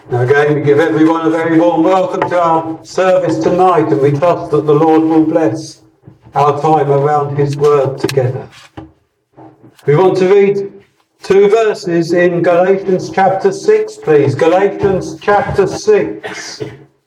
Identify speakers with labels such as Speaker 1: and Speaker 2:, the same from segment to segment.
Speaker 1: Now again, we give everyone a very warm welcome to our service tonight, and we trust that the Lord will bless our time around His Word together. We want to read two verses in Galatians chapter 6, please. Galatians chapter 6.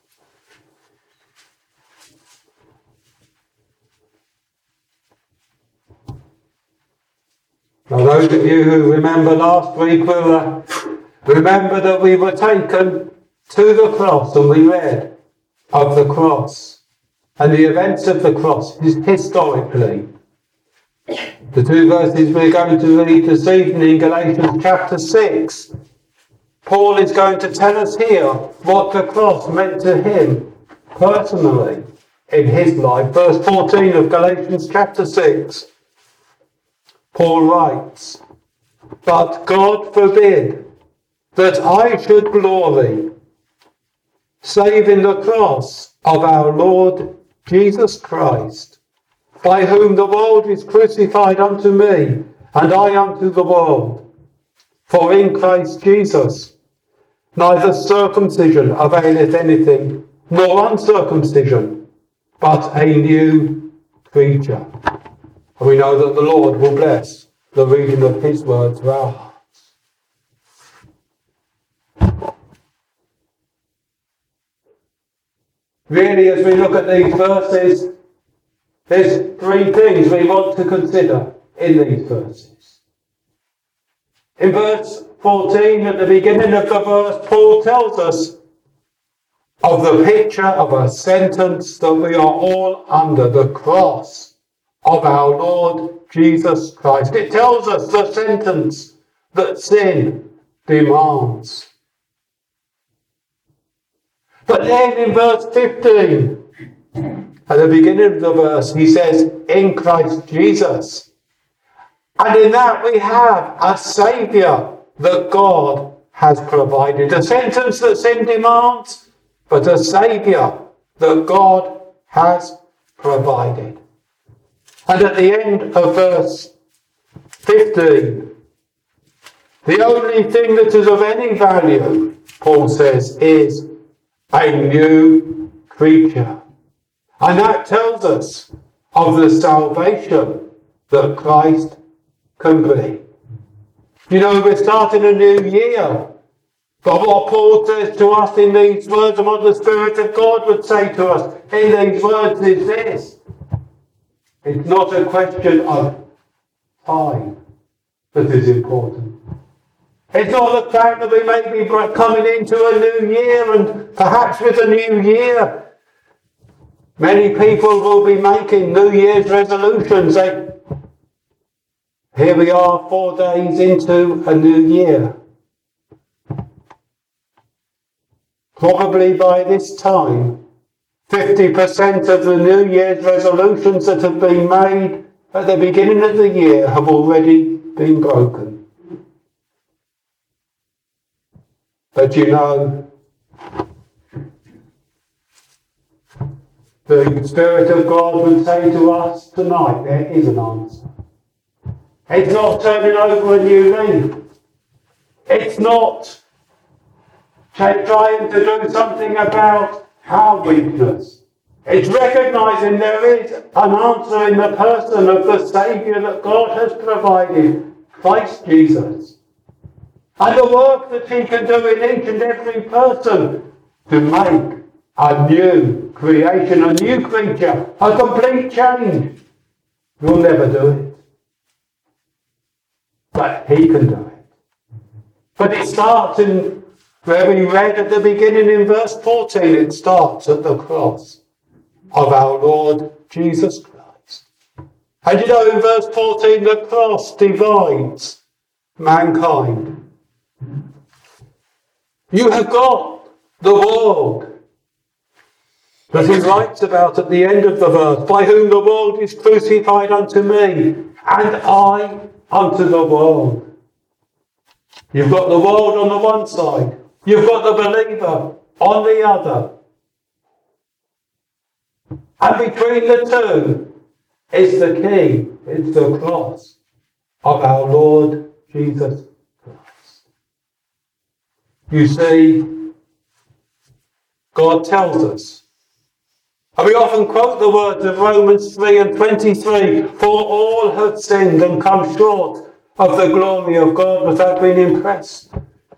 Speaker 1: Now, those of you who remember last week will remember that we were taken to the cross and we read of the cross and the events of the cross historically. The two verses we're going to read this evening in Galatians chapter 6. Paul is going to tell us here what the cross meant to him personally in his life. Verse 14 of Galatians chapter 6. Paul writes, "But God forbid that I should glory, save in the cross of our Lord Jesus Christ, by whom the world is crucified unto me, and I unto the world. For in Christ Jesus neither circumcision availeth anything, nor uncircumcision, but a new creature." And we know that the Lord will bless the reading of His word to our hearts. Really, as we look at these verses, there's three things we want to consider in these verses. In verse 14, at the beginning of the verse, Paul tells us of the picture of a sentence that we are all under, the cross of our Lord Jesus Christ. It tells us the sentence that sin demands. But then in verse 15, at the beginning of the verse, he says, in Christ Jesus. And in that we have a Saviour that God has provided. A sentence that sin demands, but a Saviour that God has provided. And at the end of verse 15, the only thing that is of any value, Paul says, is a new creature. And that tells us of the salvation that Christ can bring. You know, we're starting a new year. But what Paul says to us in these words, and what the Spirit of God would say to us in these words, is this. It's not a question of time that is important. It's not the fact that we may be coming into a new year, and perhaps with a new year, many people will be making New Year's resolutions. Here we are 4 days into a new year. Probably by this time, 50% of the New Year's resolutions that have been made at the beginning of the year have already been broken. But you know, the Spirit of God would say to us tonight, there is an answer. It's not turning over a new leaf. It's not trying to do something about our weakness. It's recognising there is an answer in the person of the Saviour that God has provided, Christ Jesus. And the work that He can do in each and every person to make a new creation, a new creature, a complete change. We'll never do it. But He can do it. But it starts in where we read at the beginning in verse 14, it starts at the cross of our Lord Jesus Christ. And you know, in verse 14, the cross divides mankind. You have got the world that he writes about at the end of the verse, by whom the world is crucified unto me, and I unto the world. You've got the world on the one side. You've got the believer on the other. And between the two is the key. It's the cross of our Lord Jesus Christ. You see, God tells us. And we often quote the words of Romans 3:23, for all have sinned and come short of the glory of God, without being impressed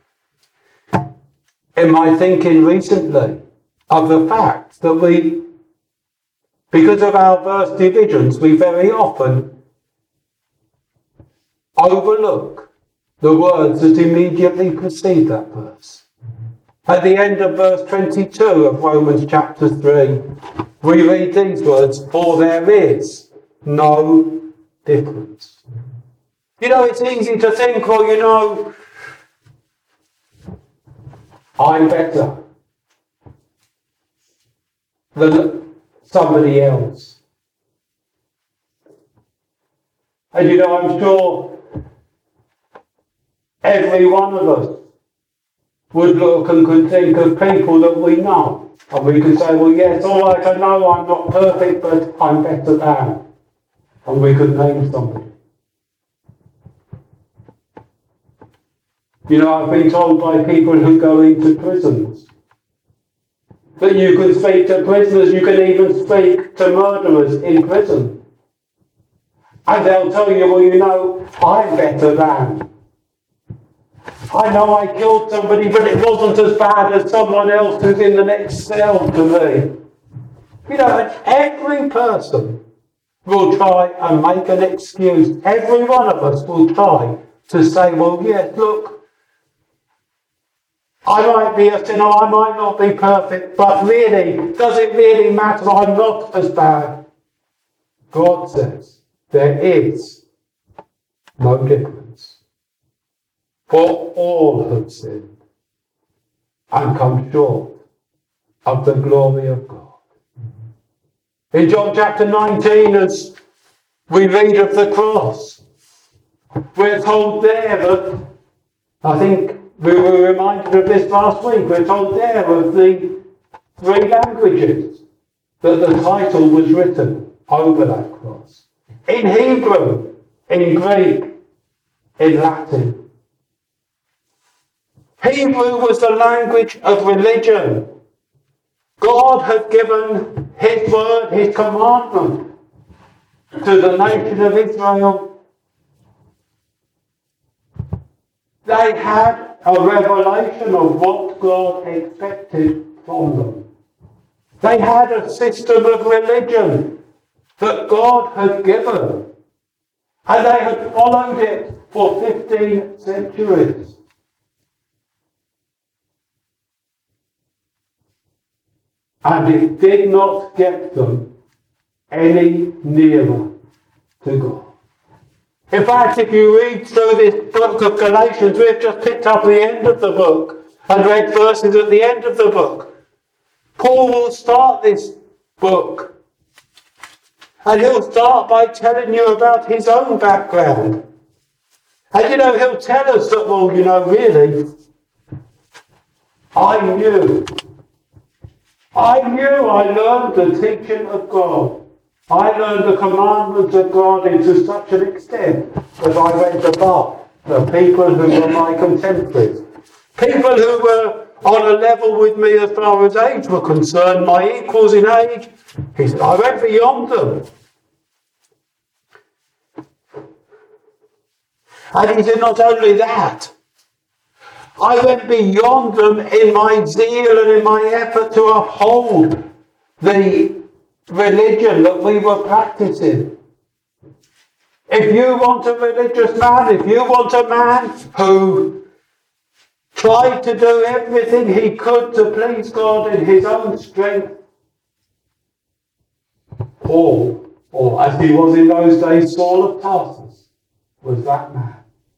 Speaker 1: in my thinking recently of the fact that we, because of our verse divisions, we very often overlook the words that immediately precede that verse. At the end of verse 22 of Romans chapter 3, we read these words, for there is no difference. You know, it's easy to think, well, you know, I'm better than somebody else. And you know, I'm sure every one of us would look and could think of people that we know. And we could say, well, yes, all right, I know I'm not perfect, but I'm better than. And we could name somebody. You know, I've been told by people who go into prisons that you can speak to prisoners, you can even speak to murderers in prison. And they'll tell you, well, you know, I'm better than. I know I killed somebody, but it wasn't as bad as someone else who's in the next cell to me. You know, and every person will try and make an excuse. Every one of us will try to say, well, yes, look, I might be a sinner, I might not be perfect, but really, does it really matter? I'm not as bad. God says there is no difference. For all have sinned and come short of the glory of God. In John chapter 19, as we read of the cross, we're told there that, I think we were reminded of this last week, we're told there of the 3 languages that the title was written over that cross. In Hebrew, in Greek, in Latin. Hebrew was the language of religion. God had given his word, his commandment to the nation of Israel. They had a revelation of what God expected from them. They had a system of religion that God had given. And they had followed it for 15 centuries. And it did not get them any nearer to God. In fact, if you read through this book of Galatians, we've just picked up the end of the book and read verses at the end of the book. Paul will start this book and he'll start by telling you about his own background. And you know, he'll tell us that, well, you know, really, I learned the teaching of God. I learned the commandments of God to such an extent that I went above the people who were my contemporaries. People who were on a level with me as far as age were concerned, my equals in age. He said, I went beyond them. And he said, not only that, I went beyond them in my zeal and in my effort to uphold the religion that we were practicing. If you want a religious man, if you want a man who tried to do everything he could to please God in his own strength, Paul, or as he was in those days, Saul of Tarsus, was that man.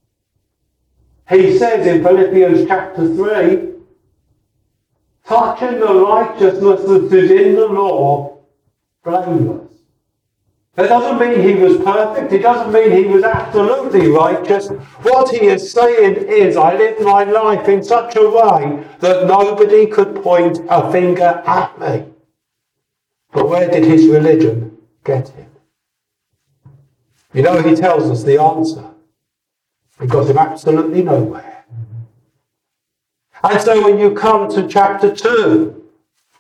Speaker 1: He says in Philippians chapter 3, touching the righteousness that is in the law, blameless. That doesn't mean he was perfect. It doesn't mean he was absolutely righteous. What he is saying is, I lived my life in such a way that nobody could point a finger at me. But where did his religion get him? You know, he tells us the answer. It got him absolutely nowhere. And so when you come to chapter 2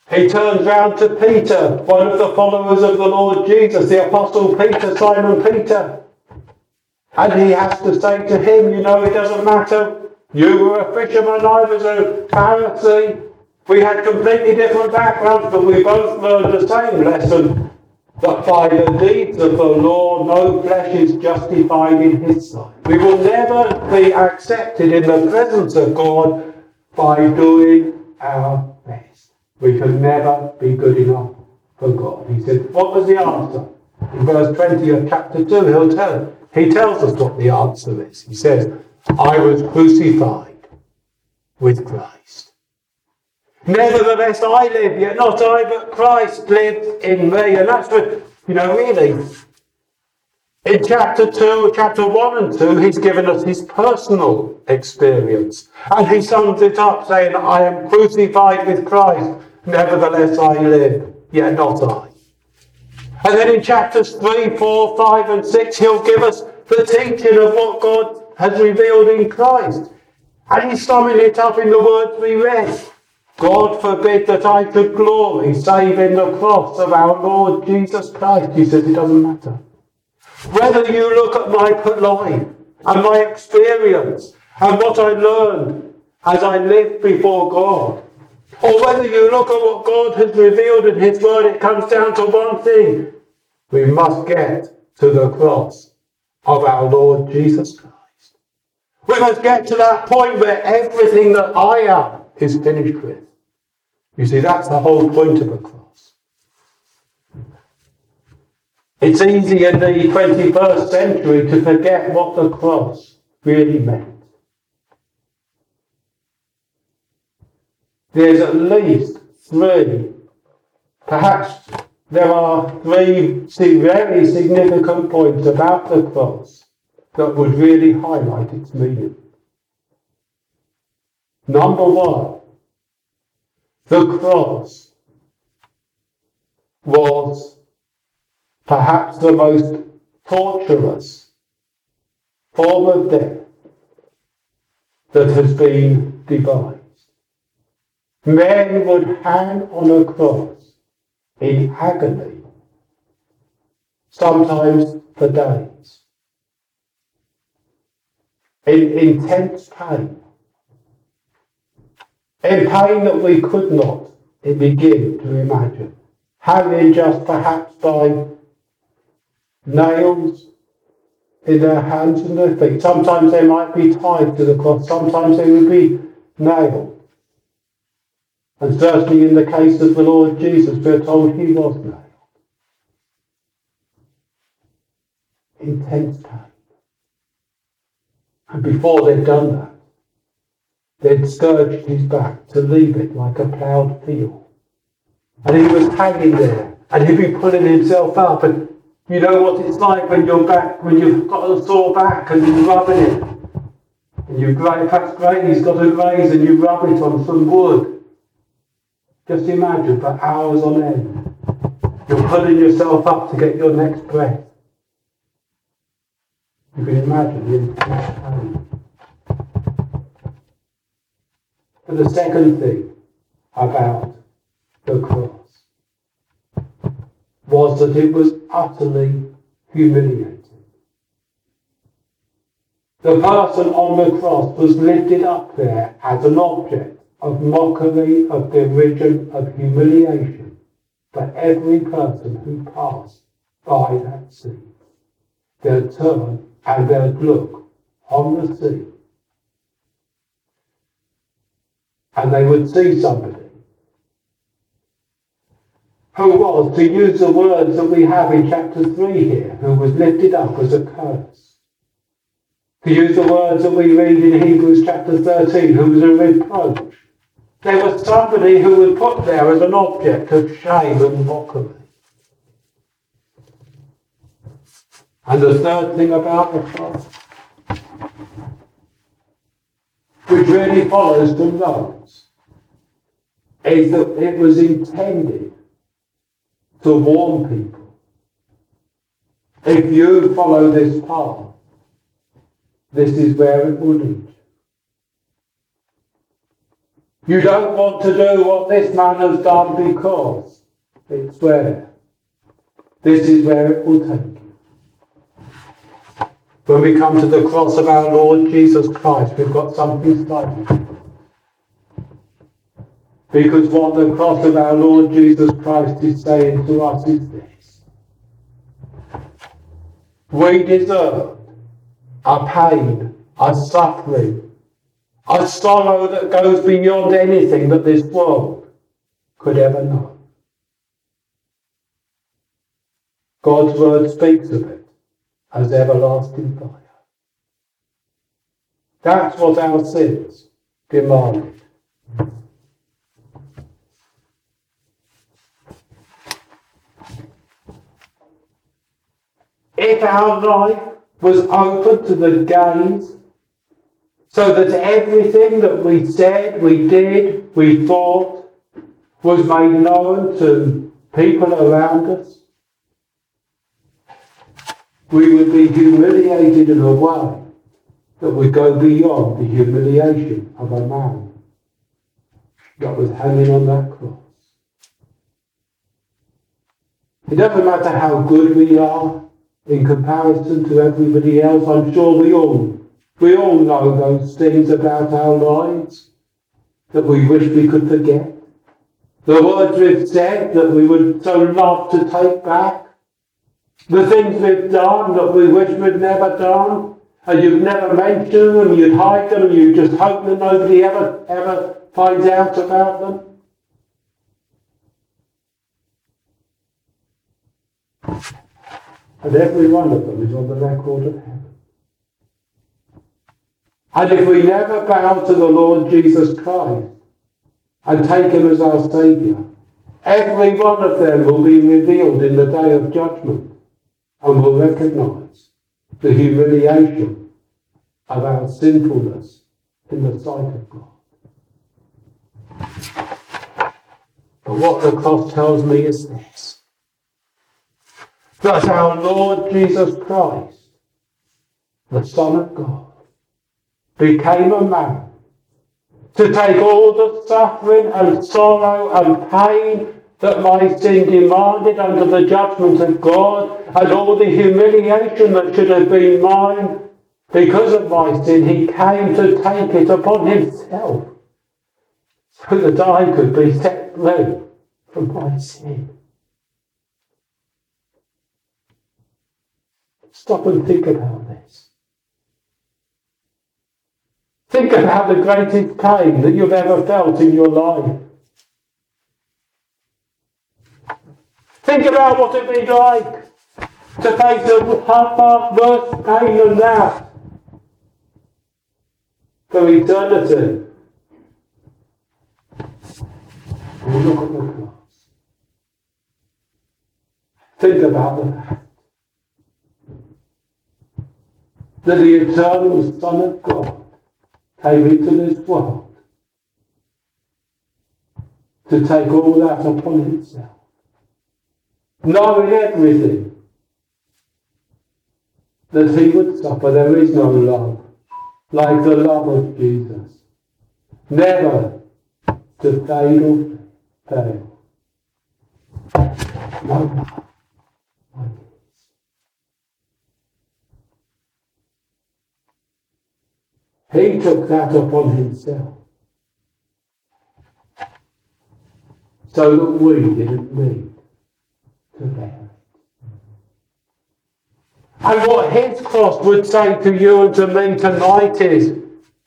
Speaker 1: He turns round to Peter, one of the followers of the Lord Jesus, the Apostle Peter, Simon Peter. And he has to say to him, you know, it doesn't matter. You were a fisherman, I was a Pharisee. We had completely different backgrounds, but we both learned the same lesson. That by the deeds of the law, no flesh is justified in his sight. We will never be accepted in the presence of God by doing our best. We can never be good enough for God. He said, what was the answer? In verse 20 of chapter 2, he tells us what the answer is. He says, I was crucified with Christ. Nevertheless, I live, yet not I, but Christ lives in me. And that's what, really, in chapter 1 and 2, he's given us his personal experience. And he sums it up saying, I am crucified with Christ. Nevertheless, I live, yet not I. And then in chapters 3, 4, 5 and 6, he'll give us the teaching of what God has revealed in Christ. And he's summing it up in the words we read. God forbid that I should glory save in the cross of our Lord Jesus Christ. He says it doesn't matter. Whether you look at my life and my experience and what I learned as I lived before God, or whether you look at what God has revealed in his word, it comes down to one thing. We must get to the cross of our Lord Jesus Christ. We must get to that point where everything that I am is finished with. You see, that's the whole point of a cross. It's easy in the 21st century to forget what the cross really meant. There's at least three, perhaps there are three very significant points about the cross that would really highlight its meaning. Number one, the cross was perhaps the most torturous form of death that has been devised. Men would hang on a cross in agony, sometimes for days, in intense pain, in pain that we could not begin to imagine, hanging just perhaps by nails in their hands and their feet. Sometimes they might be tied to the cross, sometimes they would be nailed. And certainly in the case of the Lord Jesus, we're told he was nailed. Intense pain. And before they'd done that, they'd scourged his back to leave it like a ploughed field. And he was hanging there, and he'd be pulling himself up. And you know what it's like when you're back, when you've got a sore back and you're rubbing it. And you perhaps Grady's got a graze and you rub it on some wood. Just imagine for hours on end, you're pulling yourself up to get your next breath. You can imagine the intense pain. But the second thing about the cross was that it was utterly humiliating. The person on the cross was lifted up there as an object of mockery, of derision, of humiliation for every person who passed by that sea. They'd turn and they'd look on the sea and they would see somebody who was, to use the words that we have in chapter 3 here, who was lifted up as a curse. To use the words that we read in Hebrews chapter 13, who was a reproach. There was somebody who was put there as an object of shame and mockery. And the third thing about the cross, which really follows from those, is that it was intended to warn people. If you follow this path, this is where it will lead you. You don't want to do what this man has done because it's where. This is where it will take you. When we come to the cross of our Lord Jesus Christ, we've got something slightly. Because what the cross of our Lord Jesus Christ is saying to us is this. We deserve a pain, a suffering, a sorrow that goes beyond anything that this world could ever know. God's word speaks of it as everlasting fire. That's what our sins demanded. If our life was open to the gaze, so that everything that we said, we did, we thought, was made known to people around us, we would be humiliated in a way that would go beyond the humiliation of a man that was hanging on that cross. It doesn't matter how good we are in comparison to everybody else. I'm sure we all know those things about our lives that we wish we could forget. The words we've said that we would so love to take back. The things we've done that we wish we'd never done. And you'd never mention them, you'd hide them, and you just hope that nobody ever finds out about them. And every one of them is on the record of heaven. And if we never bow to the Lord Jesus Christ and take him as our Saviour, every one of them will be revealed in the day of judgment and will recognise the humiliation of our sinfulness in the sight of God. But what the cross tells me is this: that our Lord Jesus Christ, the Son of God, became a man to take all the suffering and sorrow and pain that my sin demanded under the judgment of God, and all the humiliation that should have been mine because of my sin. He came to take it upon himself so that I could be set free from my sin. Stop and think about this. Think about the greatest pain that you've ever felt in your life. Think about what it'd be like to face a far worse pain than that for eternity. And look at the cross. Think about the fact that the eternal Son of God came into this world to take all that upon himself, knowing everything that he would suffer. There is no love like the love of Jesus, never to fade or fail. No love like his. He took that upon himself so that we didn't need to bear it. And what his cross would say to you and to me tonight is,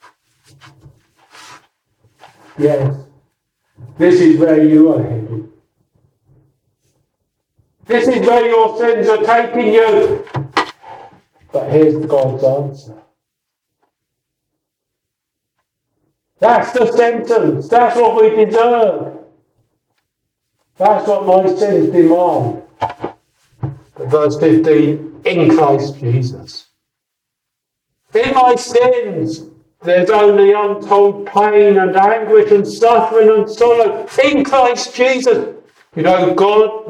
Speaker 1: yes, this is where you are headed. This is where your sins are taking you. But here's God's answer. That's the sentence. That's what we deserve. That's what my sins demand. But verse 15, in Christ Jesus. In my sins, there's only untold pain and anguish and suffering and sorrow. In Christ Jesus. You know, God's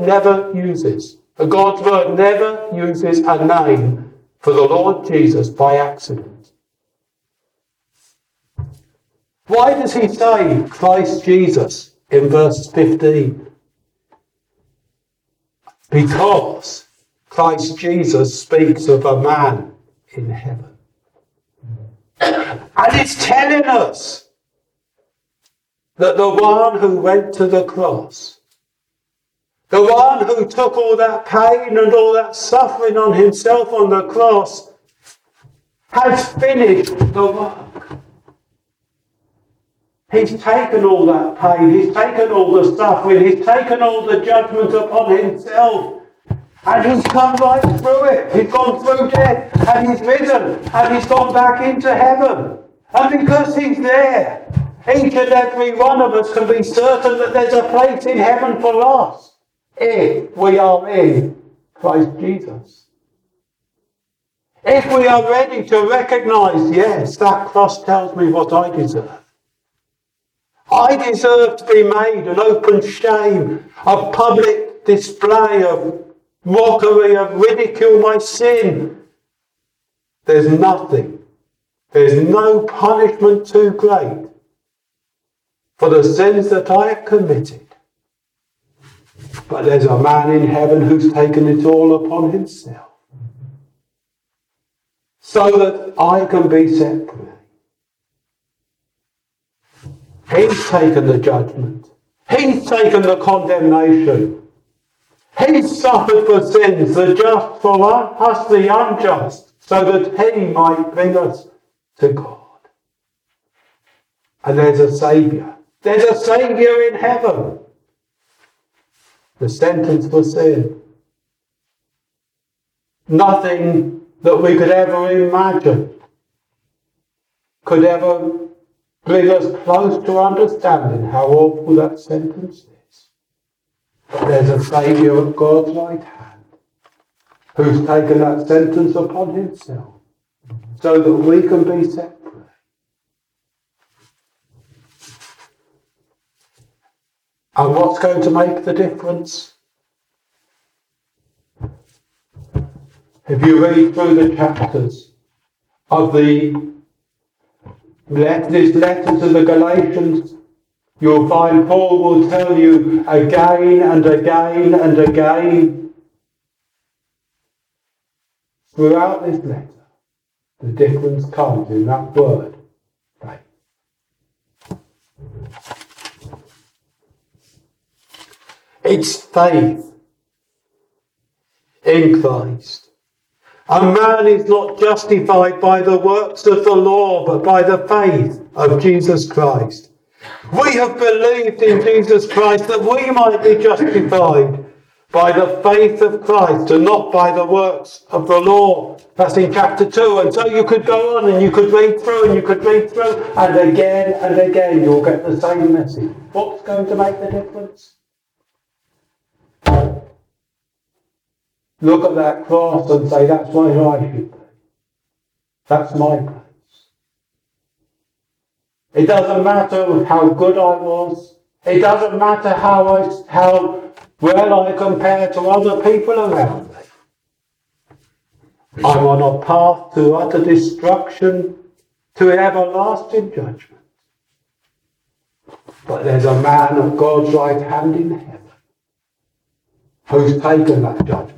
Speaker 1: word never uses a name for the Lord Jesus by accident. Why does he say Christ Jesus in verse 15? Because Christ Jesus speaks of a man in heaven. And it's telling us that the one who went to the cross, the one who took all that pain and all that suffering on himself on the cross, has finished the work. He's taken all that pain, he's taken all the suffering, he's taken all the judgment upon himself. And he's come right through it. He's gone through death and he's risen and he's gone back into heaven. And because he's there, each and every one of us can be certain that there's a place in heaven for us if we are in Christ Jesus. If we are ready to recognise, yes, that cross tells me what I deserve. I deserve to be made an open shame, a public display of mockery, of ridicule, my sin. There's nothing, there's no punishment too great for the sins that I have committed. But there's a man in heaven who's taken it all upon himself so that I can be set free. He's taken the judgment. He's taken the condemnation. He's suffered for sins, the just for us, the unjust, so that he might bring us to God. And there's a Saviour. There's a Saviour in heaven. The sentence for sin. Nothing that we could ever imagine could ever bring us close to understanding how awful that sentence is. But there's a Saviour at God's right hand who's taken that sentence upon himself so that we can be set free. And what's going to make the difference? If you read through the chapters of this letter to the Galatians, you'll find Paul will tell you again and again and again throughout this letter, the difference comes in that word, faith. It's faith in Christ. A man is not justified by the works of the law, but by the faith of Jesus Christ. We have believed in Jesus Christ that we might be justified by the faith of Christ and not by the works of the law. That's in chapter 2. And so you could go on and you could read through and you could read through and again you'll get the same message. What's going to make the difference? Look at that cross and say, that's where I should be. That's my place. It doesn't matter how good I was. It doesn't matter how well I compare to other people around me. I'm on a path to utter destruction, to everlasting judgment. But there's a man at God's right hand in heaven who's taken that judgment.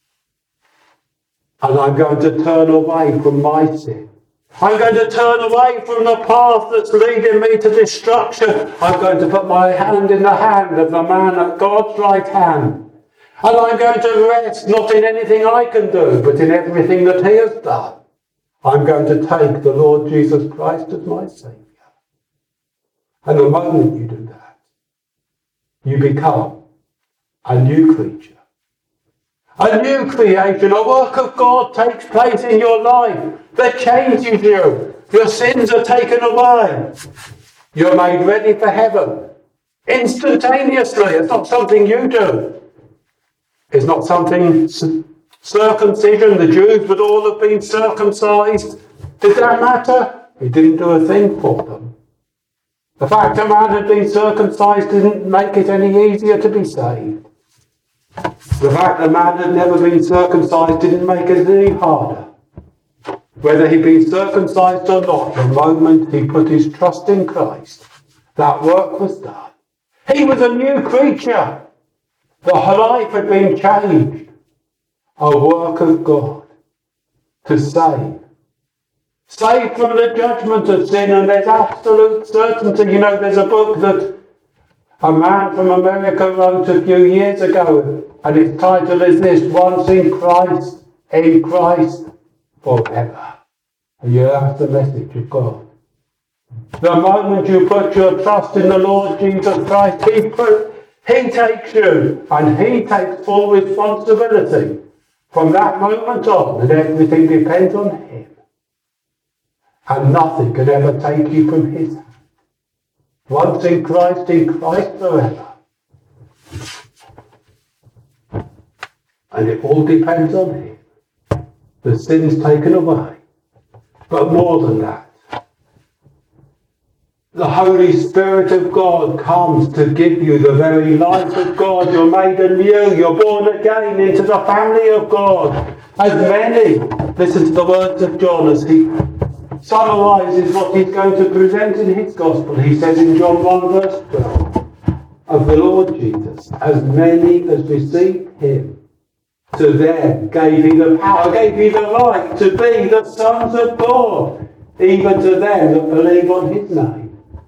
Speaker 1: And I'm going to turn away from my sin. I'm going to turn away from the path that's leading me to destruction. I'm going to put my hand in the hand of the man at God's right hand. And I'm going to rest not in anything I can do, but in everything that he has done. I'm going to take the Lord Jesus Christ as my Saviour. And the moment you do that, you become a new creature. A new creation, a work of God takes place in your life that changes you. Your sins are taken away. You're made ready for heaven. Instantaneously. It's not something you do. It's not something circumcision. The Jews would all have been circumcised. Did that matter? It didn't do a thing for them. The fact a man had been circumcised didn't make it any easier to be saved. The fact that man had never been circumcised didn't make it any harder. Whether he'd been circumcised or not, the moment he put his trust in Christ, that work was done. He was a new creature. The life had been changed. A work of God to save. Save from the judgment of sin, and there's absolute certainty. You know, there's a book that a man from America wrote a few years ago, and its title is this: Once in Christ forever. And that's the message of God. The moment you put your trust in the Lord Jesus Christ, He takes you, and He takes full responsibility from that moment on, and everything depends on Him. And nothing can ever take you from His hand. Once in Christ forever. And it all depends on Him. The sin's taken away. But more than that, the Holy Spirit of God comes to give you the very life of God. You're made anew. You're born again into the family of God. As many, listen to the words of John as he summarises what he's going to present in his gospel. He says in John 1 verse 12 of the Lord Jesus, as many as received him, to them gave he the power, gave he the right to be the sons of God, even to them that believe on his name.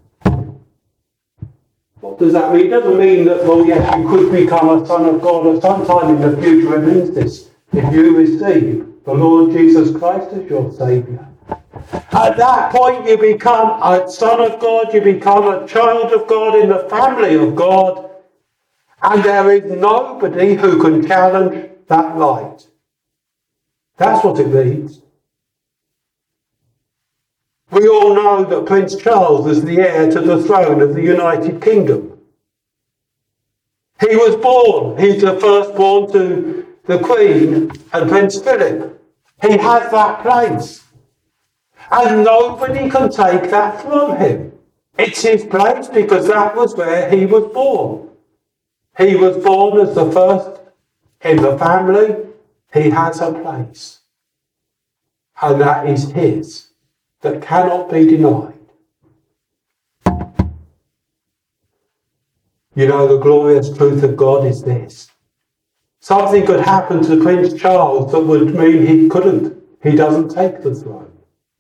Speaker 1: What does that mean? It doesn't mean that, well, yes, you could become a son of God at some time in the future. It means this: if you receive the Lord Jesus Christ as your Saviour, at that point you become a son of God, you become a child of God in the family of God, and there is nobody who can challenge that right. That's what it means. We all know that Prince Charles is the heir to the throne of the United Kingdom. He was born. He's the firstborn to the Queen and Prince Philip. He has that place. And nobody can take that from him. It's his place because that was where he was born. He was born as the first in the family. He has a place. And that is his. That cannot be denied. You know, the glorious truth of God is this. Something could happen to Prince Charles that would mean he doesn't take the throne.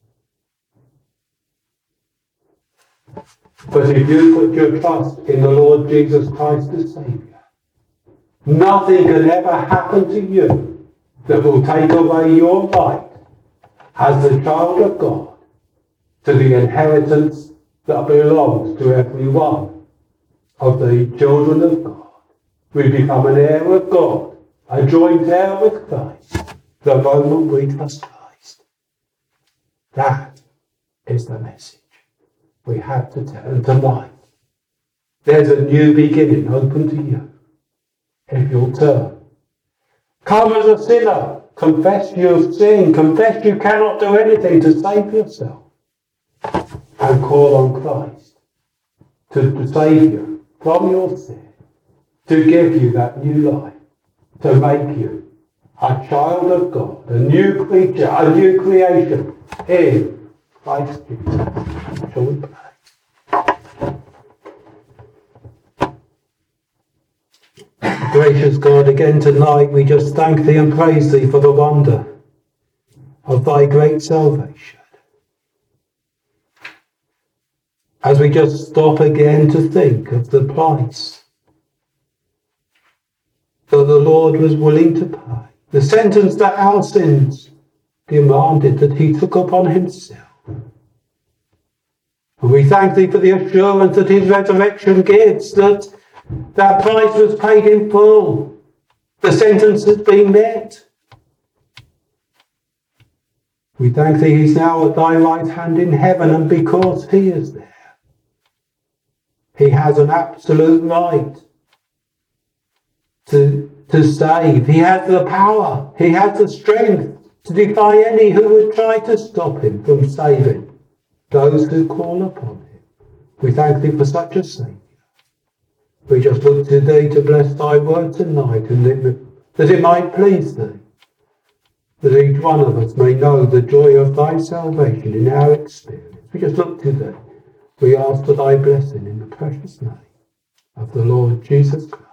Speaker 1: But if you put your trust in the Lord Jesus Christ as Saviour, nothing can ever happen to you that will take away your right as the child of God to the inheritance that belongs to every one of the children of God. We become an heir of God, a joint heir with Christ, the moment we trust Christ. That is the message we have to tell. And tonight, there's a new beginning open to you, if you'll turn. Come as a sinner, confess your sin, confess you cannot do anything to save yourself, and call on Christ to save you from your sin, to give you that new life, to make you a child of God, a new creature, a new creation in Christ Jesus. Shall we pray? Gracious God, again tonight we just thank Thee and praise Thee for the wonder of Thy great salvation. As we just stop again to think of the price that the Lord was willing to pay, the sentence that our sins demanded that He took upon Himself. And we thank Thee for the assurance that His resurrection gives, that that price was paid in full. The sentence has been met. We thank Thee He's now at Thy right hand in heaven, and because He is there, He has an absolute right to save. He has the power. He has the strength to defy any who would try to stop Him from saving those who call upon Him. We thank Thee for such a Saviour. We just look to Thee to bless Thy word tonight, and that it might please Thee, that each one of us may know the joy of thy salvation in our experience. We just look to thee. We ask for thy blessing in the precious name of the Lord Jesus Christ.